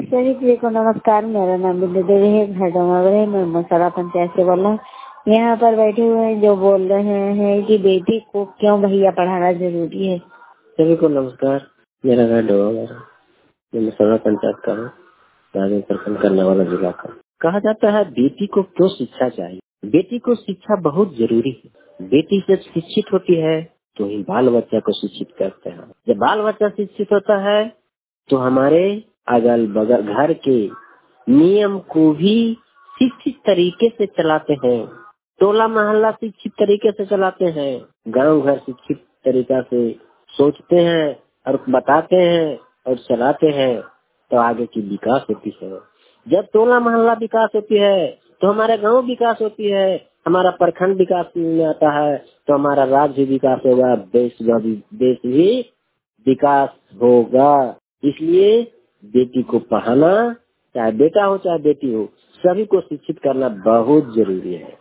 सभी जी को नमस्कार। मेरा नाम बिंदु देवी है, घाटों मैं मसाला पंचायत से बोल रहा हूँ। यहाँ पर बैठे हुए हैं जो बोल रहे हैं कि बेटी को क्यों भैया पढ़ाना जरूरी है। सभी को नमस्कार। मेरा घर डोवा, मैं मसाला पंचायत का हूँ, राजन प्रखंड करने वाला जिला का। कहा जाता है बेटी को क्यों शिक्षा चाहिए। बेटी को शिक्षा बहुत जरूरी है। बेटी जब शिक्षित होती है तो ही बाल बच्चा को शिक्षित करते हैं। जब बाल बच्चा शिक्षित होता है तो हमारे अगल बगल घर के नियम को भी शिक्षित तरीके से चलाते हैं। टोला मोहल्ला शिक्षित तरीके से चलाते हैं। गांव घर शिक्षित तरीका से सोचते हैं और बताते हैं और चलाते हैं तो आगे की विकास होती है। जब टोला मोहल्ला विकास होती है तो हमारा गांव विकास होती है, हमारा प्रखंड विकास में आता है तो हमारा राज्य विकास होगा, देश भी विकास होगा। इसलिए बेटी को पढ़ाना, चाहे बेटा हो चाहे बेटी हो, सभी को शिक्षित करना बहुत जरूरी है।